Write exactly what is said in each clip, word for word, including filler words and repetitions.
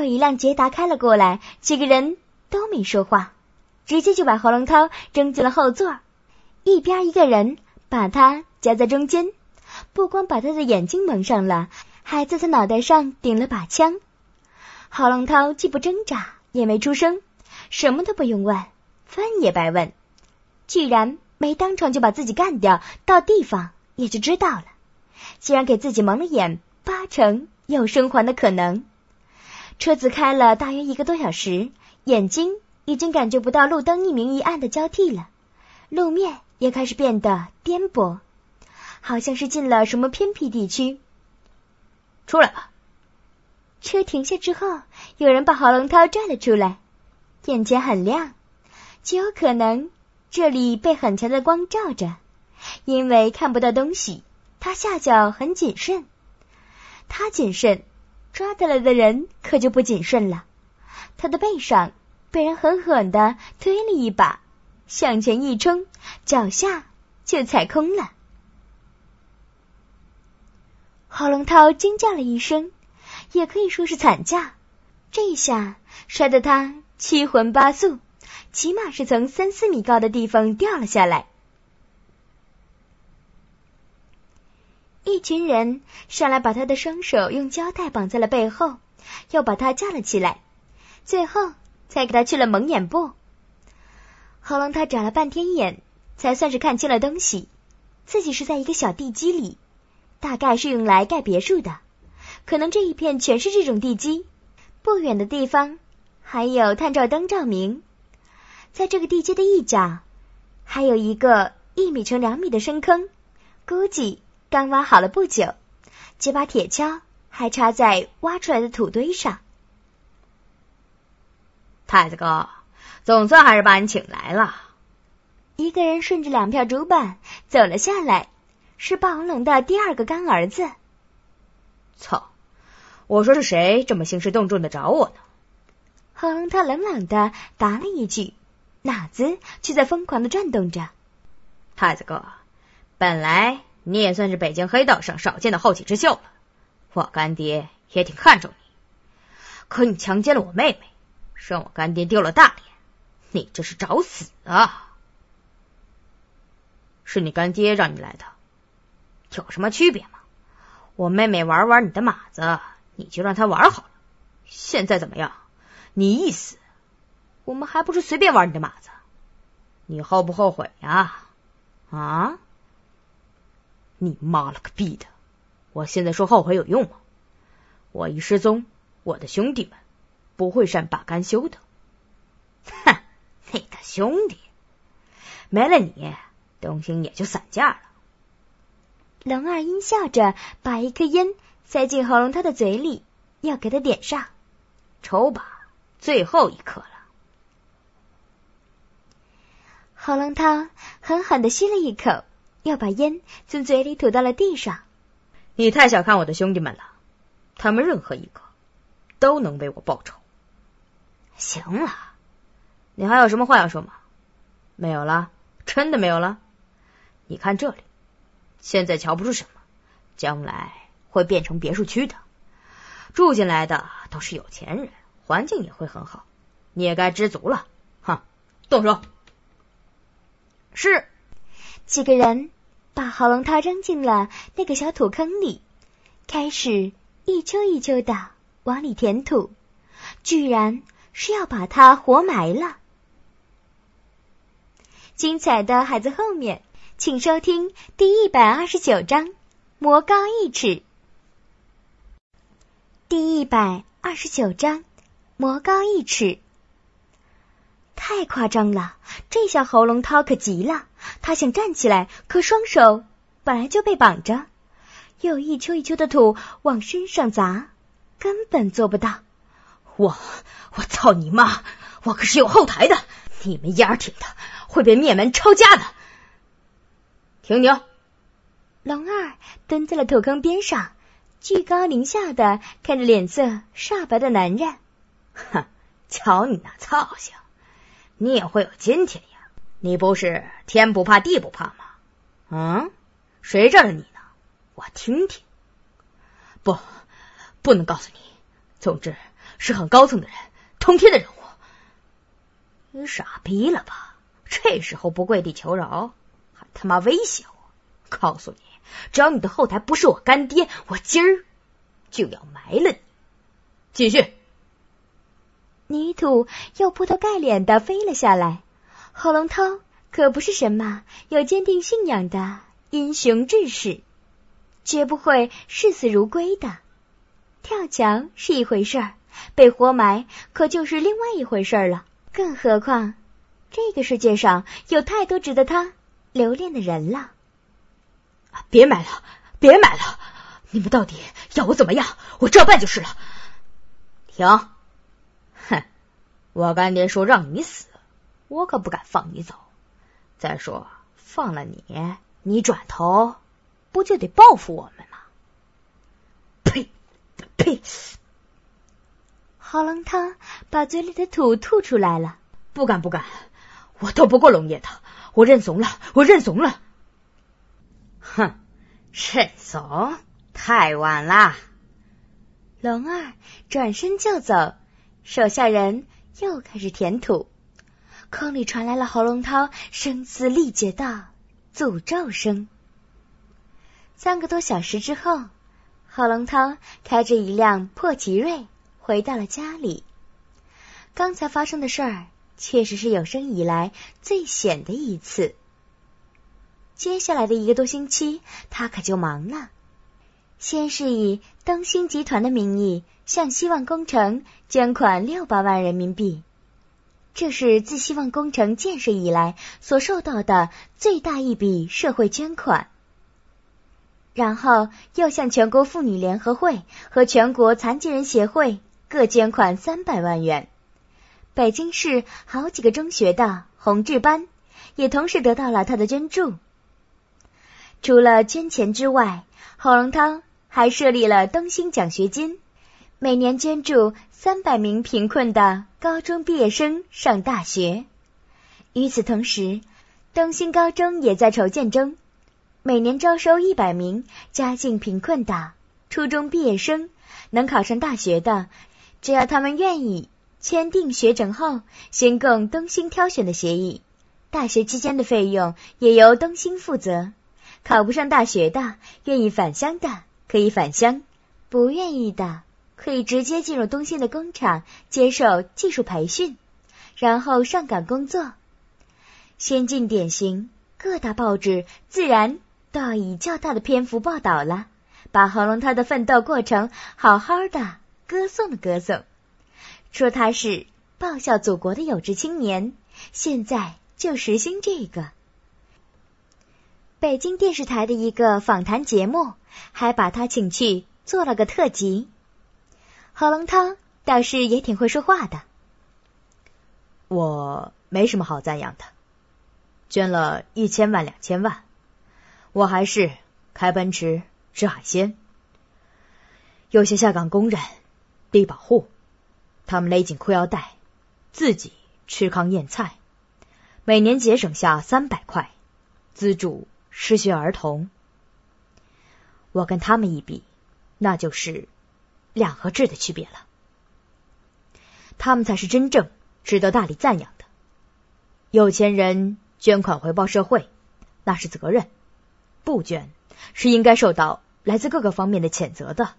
一辆捷达开了过来，几个人都没说话，直接就把侯龙涛扔进了后座，一边一个人把他夹在中间，不光把他的眼睛蒙上了，还在他脑袋上顶了把枪。侯龙涛既不挣扎也没出声，什么都不用问，问也白问，居然没当场就把自己干掉，到地方也就知道了。既然给自己蒙了眼，八成有生还的可能。车子开了大约一个多小时，眼睛已经感觉不到路灯一明一暗的交替了，路面也开始变得颠簸，好像是进了什么偏僻地区。 出来吧。 车停下之后，有人把侯龙涛拽了出来，眼前很亮，极有可能这里被很强的光照着，因为看不到东西，他下脚很谨慎。他谨慎，抓得来的人可就不谨慎了。他的背上被人狠狠地推了一把，向前一冲，脚下就踩空了。侯龙涛惊叫了一声，也可以说是惨叫，这一下摔得他七荤八素，起码是从三四米高的地方掉了下来。一群人上来把他的双手用胶带绑在了背后，又把他架了起来，最后才给他去了蒙眼部。侯龙涛眨了半天眼，才算是看清了东西，自己是在一个小地基里，大概是用来盖别墅的，可能这一片全是这种地基。不远的地方还有探照灯照明，在这个地基的一角还有一个一米乘两米的深坑，估计刚挖好了不久，几把铁锹还插在挖出来的土堆上。 太子哥，总算还是把你请来了。 一个人顺着两片竹板走了下来，是霸王龙的第二个干儿子。 操，我说是谁这么兴师动众的找我呢？ 侯龙涛冷冷的答了一句，脑子却在疯狂的转动着。 太子哥，本来你也算是北京黑道上少见的后起之秀了，我干爹也挺看重你。可你强奸了我妹妹，让我干爹丢了大脸，你这是找死啊！是你干爹让你来的，有什么区别吗？我妹妹玩玩你的马子，你就让她玩好了。现在怎么样？你一死，我们还不是随便玩你的马子？你后不后悔呀？啊？你妈了个逼的！我现在说后悔有用吗？我一失踪，我的兄弟们不会善罢甘休的。哼，你的兄弟没了你，东兴也就散架了。 龙二阴笑着把一颗烟塞进喉咙他的嘴里，要给他点上。 抽吧，最后一颗了。 喉咙涛狠狠地吸了一口，又把烟从嘴里吐到了地上。 你太小看我的兄弟们了，他们任何一个都能为我报仇。行了，你还有什么话要说吗？没有了，真的没有了。你看这里，现在瞧不出什么，将来会变成别墅区的，住进来的都是有钱人，环境也会很好，你也该知足了。哼，动手。是。 几个人把喉咙涛扔进了那个小土坑里，开始一丘一丘的往里填土，居然是要把他活埋了。精彩的还在后面，请收听第一百二十九章魔高一尺。第一百二十九章魔高一尺。太夸张了，这下喉咙涛可急了，他想站起来，可双手本来就被绑着，又一丘一丘的土往身上砸，根本做不到。 我我操你妈，我可是有后台的，你们丫挺的会被灭门抄家的。停停！ 龙二蹲在了土坑边上，居高临下的看着脸色煞白的男人。 哼，瞧你那操性，你也会有今天呀？你不是天不怕地不怕吗？嗯，谁让了你呢？我听听。不，不能告诉你。总之， 是很高层的人，通天的人物。你傻逼了吧？这时候不跪地求饶，还他妈威胁我！告诉你，只要你的后台不是我干爹，我今儿就要埋了你。继续。 泥土又劈头盖脸的飞了下来。火龙涛可不是什么有坚定信仰的英雄志士，绝不会视死如归的。跳墙是一回事儿，被活埋可就是另外一回事儿了。更何况这个世界上有太多值得他留恋的人了。 别埋了，别埋了！你们到底要我怎么样？我照办就是了。停！哼，我干爹说让你死，我可不敢放你走。再说放了你，你转头不就得报复我们吗？呸呸！ 喉咙汤把嘴里的土吐出来了。 不敢不敢，我斗不过龙爷的，我认怂了，我认怂了。哼，认怂？太晚啦！ 龙二转身就走，手下人又开始填土。空里传来了喉咙涛声嘶力竭的诅咒声。三个多小时之后，喉咙涛开着一辆破奇瑞回到了家里。刚才发生的事儿确实是有生以来最险的一次。接下来的一个多星期，他可就忙了。先是以灯芯集团的名义向希望工程捐款六百万人民币，这是自希望工程建设以来所受到的最大一笔社会捐款。然后又向全国妇女联合会和全国残疾人协会各捐款三百万元。北京市好几个中学的红志班也同时得到了他的捐助。除了捐钱之外，喉咙汤还设立了灯芯奖学金，每年捐助三百名贫困的高中毕业生上大学。与此同时，灯芯高中也在筹建中，每年招收一百名家境贫困的初中毕业生，能考上大学的，只要他们愿意签订学整后先供灯芯挑选的协议，大学期间的费用也由灯芯负责。考不上大学的，愿意返乡的可以返乡，不愿意的可以直接进入灯芯的工厂接受技术培训，然后上岗工作。先进典型，各大报纸自然都要以较大的篇幅报道了，把喉咙涛的奋斗过程好好的歌颂了歌颂，说他是报效祖国的有志青年，现在就实行这个。北京电视台的一个访谈节目还把他请去做了个特辑。喉咙涛倒是也挺会说话的。 我没什么好赞扬的，捐了一千万两千万，我还是开奔驰吃海鲜。有些下岗工人低保户，他们勒紧裤腰带，自己吃糠咽菜，每年节省下三百块，资助失学儿童。我跟他们一比，那就是两河质的区别了。他们才是真正值得大力赞扬的。有钱人捐款回报社会，那是责任；不捐，是应该受到来自各个方面的谴责的。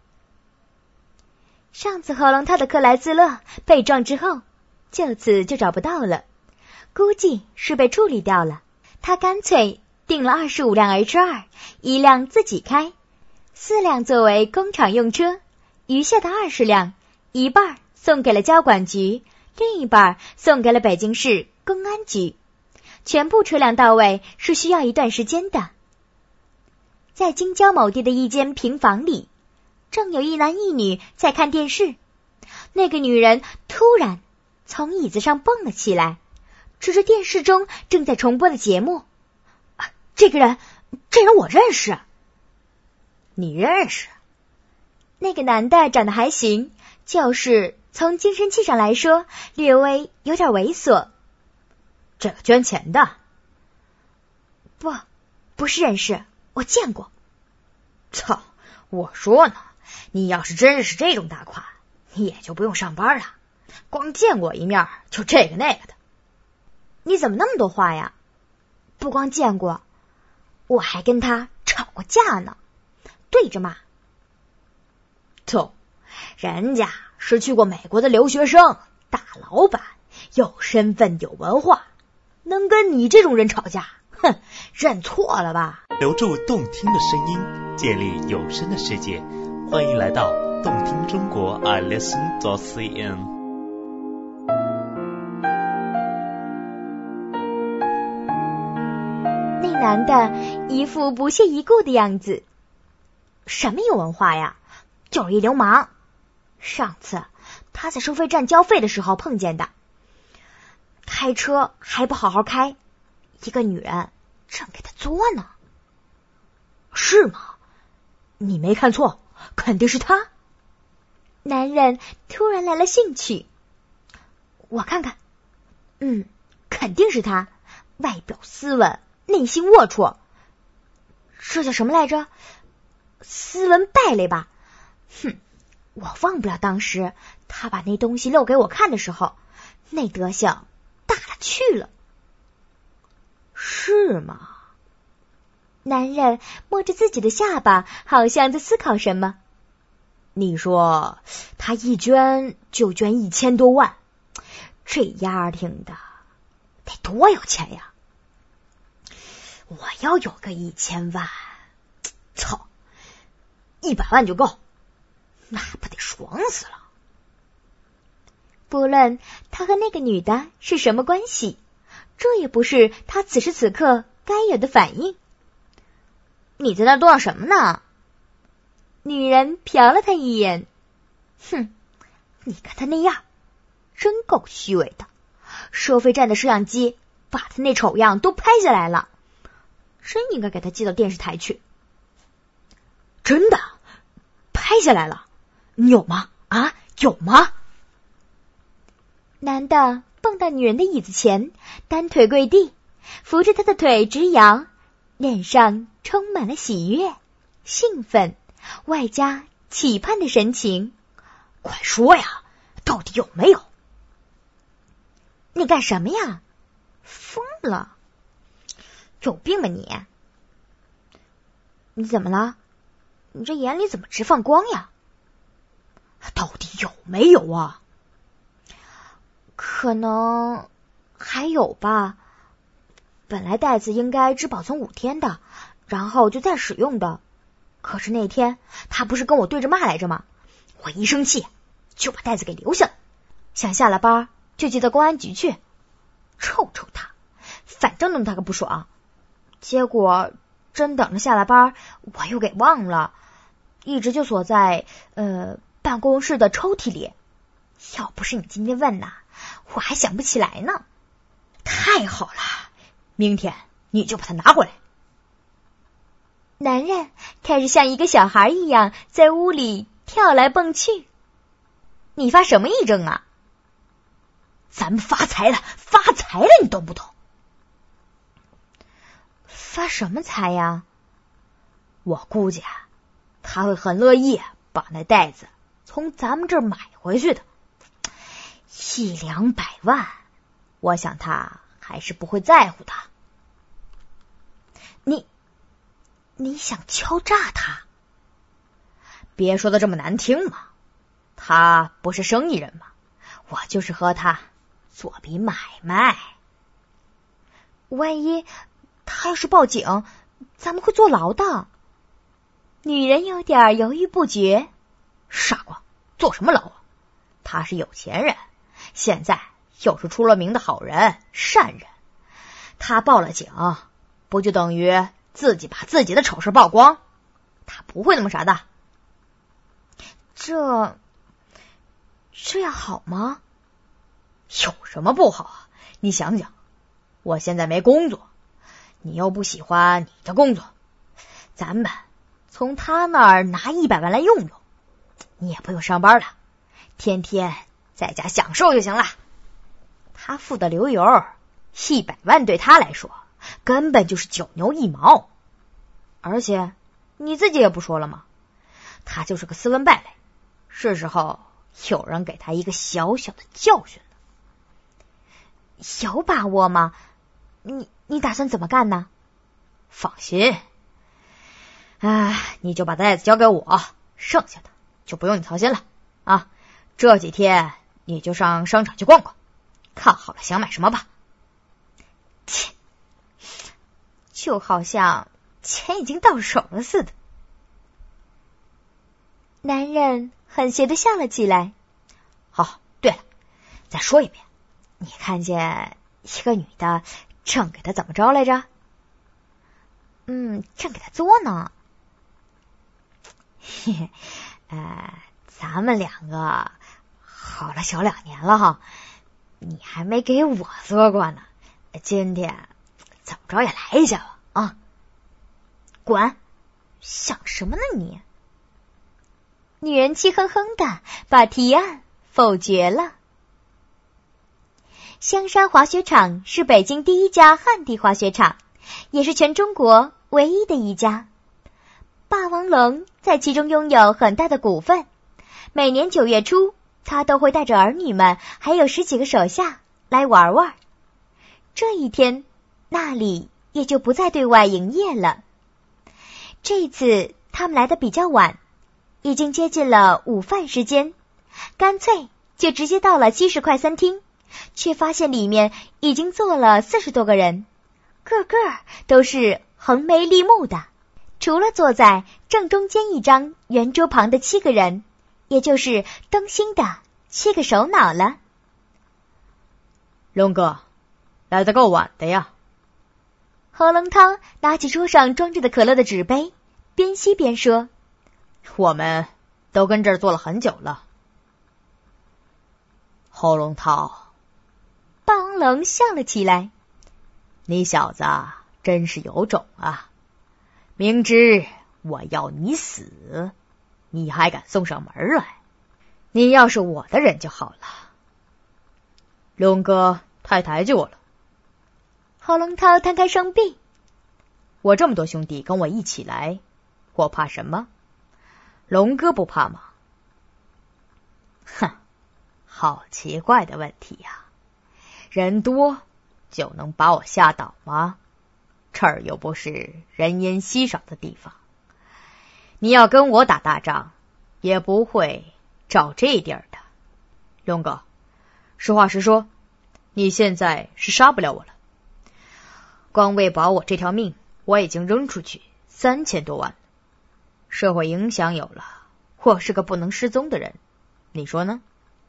上次喉咙涛的克莱兹勒被撞之后，就此就找不到了，估计是被处理掉了。他干脆订了二十五辆 H 二， 一辆自己开，四辆作为工厂用车，余下的二十辆，一半送给了交管局，另一半送给了北京市公安局。全部车辆到位是需要一段时间的。在京郊某地的一间平房里，正有一男一女在看电视。那个女人突然从椅子上蹦了起来，指着电视中正在重播的节目。这个人，这人我认识。 你认识？ 那个男的长得还行，就是从精神气上来说，略微有点猥琐。 这个捐钱的？ 不，不是认识，我见过。 操，我说呢，你要是真是这种大款， 你也就不用上班了，光见过一面就这个那个的。 你怎么那么多话呀？不光见过，我还跟他吵过架呢，对着骂。 走，人家是去过美国的留学生，大老板，有身份有文化，能跟你这种人吵架？哼，认错了吧？ 留住动听的声音，建立有声的世界，欢迎来到动听中国 I listen dot c n。 那男的一副不屑一顾的样子。什么有文化呀？就是一流氓。上次他在收费站交费的时候碰见的，开车还不好好开，一个女人正给他作呢。 是吗？你没看错，肯定是他。 男人突然来了兴趣。我看看，嗯，肯定是他，外表斯文，内心龌龊。这叫什么来着？斯文败类吧。哼，我忘不了当时他把那东西露给我看的时候，那德行大了去了。 是吗？ 男人摸着自己的下巴，好像在思考什么。 你说他一捐就捐一千多万，这丫挺的得多有钱呀！我要有个一千万，操，一百万就够，那不得爽死了。 不论他和那个女的是什么关系，这也不是他此时此刻该有的反应。 你在那嘟囔什么呢？ 女人瞟了他一眼，哼，你看他那样，真够虚伪的。收费站的摄像机把他那丑样都拍下来了，真应该给他寄到电视台去。 真的？拍下来了？你有吗？啊，有吗？ 男的蹦到女人的椅子前，单腿跪地，扶着她的腿直摇，脸上充满了喜悦、兴奋，外加期盼的神情。 快说呀，到底有没有？ 你干什么呀？疯了？有病吧你？你怎么了？你这眼里怎么直放光呀？ 到底有没有啊？ 可能还有吧。本来袋子应该只保存五天的，然后就再使用的。可是那天他不是跟我对着骂来着吗？我一生气就把袋子给留下了，想下了班就寄到公安局去，臭臭他，反正弄他个不爽。结果真等着下了班，我又给忘了，一直就锁在呃办公室的抽屉里。要不是你今天问呐，我还想不起来呢。 太好了，明天你就把它拿过来。 男人开始像一个小孩一样在屋里跳来蹦去。你发什么癔症啊？ 咱们发财了，发财了，你懂不懂？ 发什么财呀？ 我估计他会很乐意把那袋子从咱们这儿买回去的。一两百万，我想他还是不会在乎的。 你你想敲诈他？ 别说的这么难听嘛，他不是生意人嘛，我就是和他做笔买卖。 万一他要是报警，咱们会坐牢的。女人有点犹豫不决。 傻瓜，坐什么牢啊？他是有钱人，现在又是出了名的好人善人，他报了警，不就等于自己把自己的丑事曝光？他不会那么傻的。 这这样好吗？ 有什么不好啊？你想想，我现在没工作，你又不喜欢你的工作，咱们从他那儿拿一百万来用用，你也不用上班了，天天在家享受就行了。他付的流油，一百万对他来说根本就是九牛一毛。而且你自己也不说了吗？他就是个斯文败类，是时候有人给他一个小小的教训呢。 有把握吗？你你打算怎么干呢？ 放心，哎，你就把袋子交给我，剩下的就不用你操心了啊。这几天你就上商场去逛逛，看好了想买什么吧。 切，就好像钱已经到手了似的。男人很邪的笑了起来。 哦，对了，再说一遍， 你看见一个女的正给他怎么着来着？嗯，正给他作呢。嘿嘿，呃，咱们两个好了小两年了哈，你还没给我作过呢。今天怎么着也来一下吧啊！滚！想什么呢你？女人气哼哼的把提案否决了。香山滑雪场是北京第一家旱地滑雪场，也是全中国唯一的一家。霸王龙在其中拥有很大的股份，每年九月初，他都会带着儿女们还有十几个手下来玩玩。这一天，那里也就不再对外营业了。这次他们来的比较晚，已经接近了午饭时间，干脆就直接到了七十块餐厅，却发现里面已经坐了四十多个人，个个都是横眉立目的，除了坐在正中间一张圆桌旁的七个人，也就是灯芯的七个首脑了。 龙哥，来得够晚的呀。 何龙涛拿起桌上装着的可乐的纸杯，边吸边说： 我们都跟这儿坐了很久了。侯龙涛， 霸王龙笑了起来， 你小子真是有种啊！明知我要你死，你还敢送上门来？你要是我的人就好了。龙哥太抬举我了。 侯龙涛摊开双臂， 我这么多兄弟跟我一起来，我怕什么？龙哥不怕吗？哼，好奇怪的问题呀！人多就能把我吓倒吗？这儿又不是人烟稀少的地方，你要跟我打大仗，也不会找这地儿的。龙哥，实话实说，你现在是杀不了我了。光为保我这条命，我已经扔出去三千多万，社会影响有了，我是个不能失踪的人，你说呢？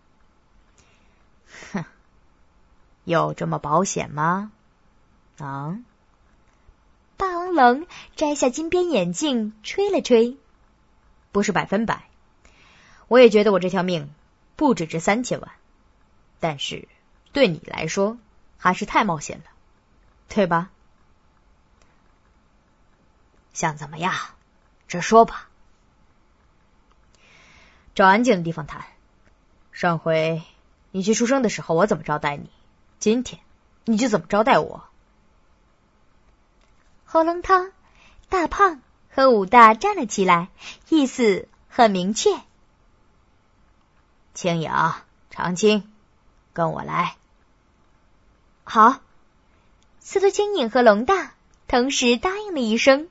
哼，有这么保险吗？啊？ 霸王龙摘下金边眼镜，吹了吹。 不是百分百，我也觉得我这条命不只值三千万，但是对你来说还是太冒险了，对吧？想怎么样？直说吧。找安静的地方谈。上回你去出生的时候，我怎么招待你？今天你就怎么招待我？ 侯龙涛、大胖和武大站了起来，意思很明确。 青影、长青，跟我来。 好。司徒青影和龙大同时答应了一声。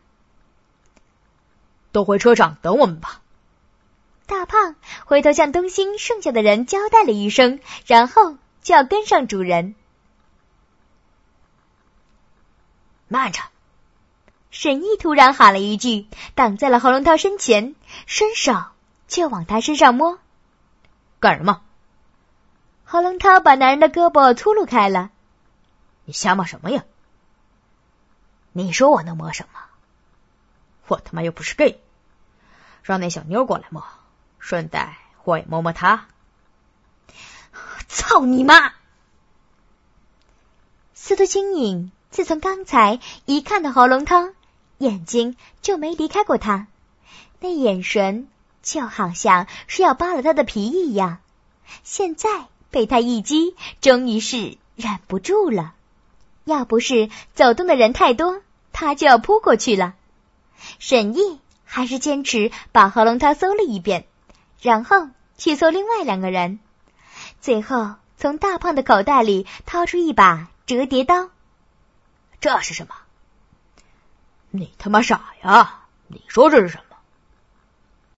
都回车上等我们吧。 大胖回头向东兴剩下的人交代了一声，然后就要跟上主人。 慢着！ 沈毅突然喊了一句，挡在了侯龙涛身前，伸手就往他身上摸。 干什么？ 侯龙涛把男人的胳膊粗鲁开了。 你瞎摸什么呀？你说我能摸什么？我他妈又不是 gay， 让那小妞过来摸，顺带我也摸摸她。 操你妈！司徒青影自从刚才一看到侯龙涛，眼睛就没离开过他，那眼神就好像是要扒了他的皮一样。现在被他一击，终于是忍不住了。要不是走动的人太多，他就要扑过去了。沈毅还是坚持把侯龙涛搜了一遍，然后去搜另外两个人，最后从大胖的口袋里掏出一把折叠刀。 这是什么？你他妈傻呀！你说这是什么？